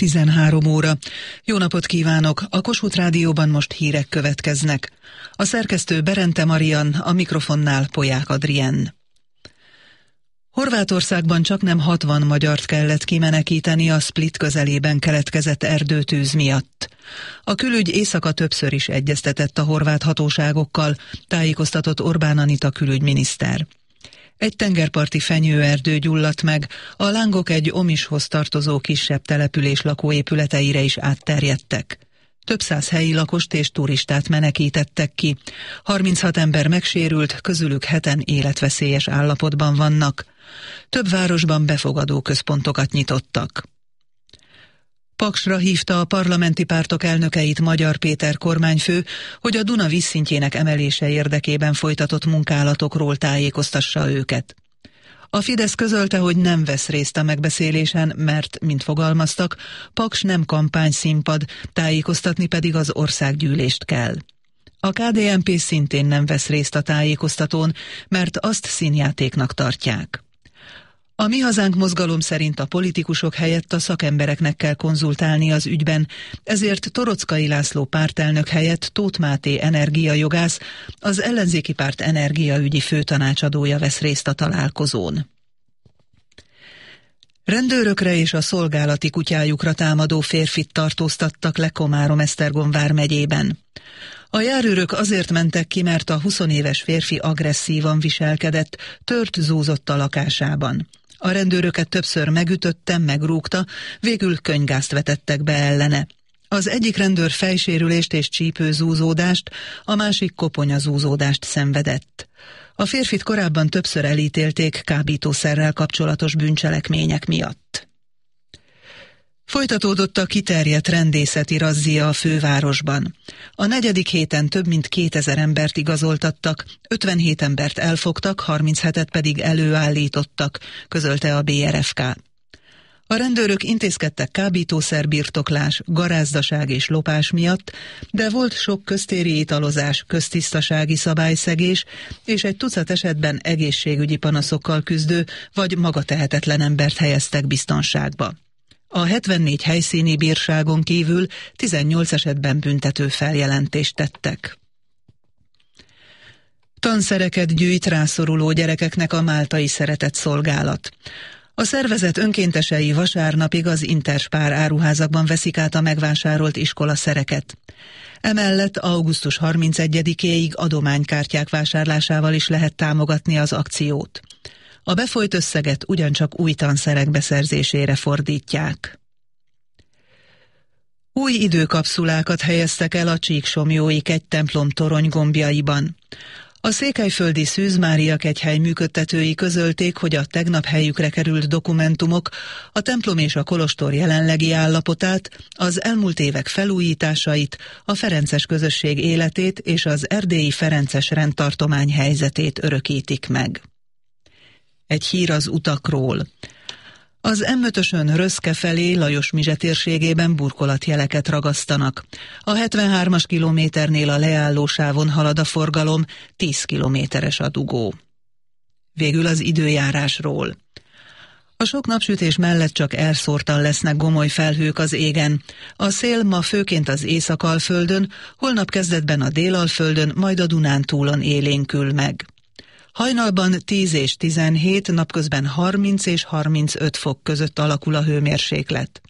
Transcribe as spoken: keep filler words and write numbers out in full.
tizenhárom óra. Jó napot kívánok! A Kossuth Rádióban most hírek következnek. A szerkesztő Berente Marian, a mikrofonnál Polyák Adrien. Horvátországban csaknem hatvan magyart kellett kimenekíteni a Split közelében keletkezett erdőtűz miatt. A külügy éjszaka többször is egyeztetett a horvát hatóságokkal, tájékoztatott Orbán Anita külügyminiszter. Egy tengerparti fenyőerdő gyulladt meg, a lángok egy Omishoz tartozó kisebb település lakóépületeire is átterjedtek. Több száz helyi lakost és turistát menekítettek ki. harminchat ember megsérült, közülük heten életveszélyes állapotban vannak. Több városban befogadó központokat nyitottak. Paksra hívta a parlamenti pártok elnökeit Magyar Péter kormányfő, hogy a Duna vízszintjének emelése érdekében folytatott munkálatokról tájékoztassa őket. A Fidesz közölte, hogy nem vesz részt a megbeszélésen, mert, mint fogalmaztak, Paks nem kampányszínpad, tájékoztatni pedig az országgyűlést kell. A ká dé en pé szintén nem vesz részt a tájékoztatón, mert azt színjátéknak tartják. A Mi Hazánk mozgalom szerint a politikusok helyett a szakembereknek kell konzultálni az ügyben, ezért Torockai László pártelnök helyett Tóth Máté energiajogász, az ellenzéki párt energiaügyi főtanácsadója vesz részt a találkozón. Rendőrökre és a szolgálati kutyájukra támadó férfit tartóztattak le Komárom-Esztergom vármegyében. A járőrök azért mentek ki, mert a huszonéves férfi agresszívan viselkedett, tört zúzott a lakásában. A rendőröket többször megütötte, megrúgta, végül könyvgázt vetettek be ellene. Az egyik rendőr fejsérülést és csípőzúzódást, a másik koponyazúzódást szenvedett. A férfit korábban többször elítélték kábítószerrel kapcsolatos bűncselekmények miatt. Folytatódott a kiterjedt rendészeti razzia a fővárosban. A negyedik héten több mint kétezer embert igazoltattak, ötvenhét embert elfogtak, harminchetet pedig előállítottak, közölte a bé er ef ká. A rendőrök intézkedtek kábítószerbirtoklás, garázdaság és lopás miatt, de volt sok köztéri italozás, köztisztasági szabályszegés, és egy tucat esetben egészségügyi panaszokkal küzdő vagy magatehetetlen embert helyeztek biztonságba. A hetvennégy helyszíni bírságon kívül tizennyolc esetben büntető feljelentést tettek. Tanszereket gyűjt rászoruló gyerekeknek a Máltai Szeretett Szolgálat. A szervezet önkéntesei vasárnapig az Interspár áruházakban veszik át a megvásárolt iskolaszereket. Emellett augusztus harmincegyedikéig adománykártyák vásárlásával is lehet támogatni az akciót. A befolyt összeget ugyancsak új tanszerek beszerzésére fordítják. Új időkapszulákat helyeztek el a Csíksomlyói kegytemplom toronygombjaiban. A székelyföldi Szűz Mária kegyhely működtetői közölték, hogy a tegnap helyükre került dokumentumok a templom és a kolostor jelenlegi állapotát, az elmúlt évek felújításait, a ferences közösség életét és az erdélyi ferences rendtartomány helyzetét örökítik meg. Egy hír az utakról. Az em ötösön Röszke felé Lajos-Mizse térségében burkolatjeleket ragasztanak. A hetvenhármas kilométernél a leállósávon halad a forgalom, tíz kilométeres a dugó. Végül az időjárásról. A sok napsütés mellett csak elszórtan lesznek gomoly felhők az égen. A szél ma főként az Észak-Alföldön, holnap kezdetben a Dél-Alföldön, majd a Dunántúlon élénkül meg. Hajnalban tíz és tizenhét, napközben harminc és harmincöt fok között alakul a hőmérséklet.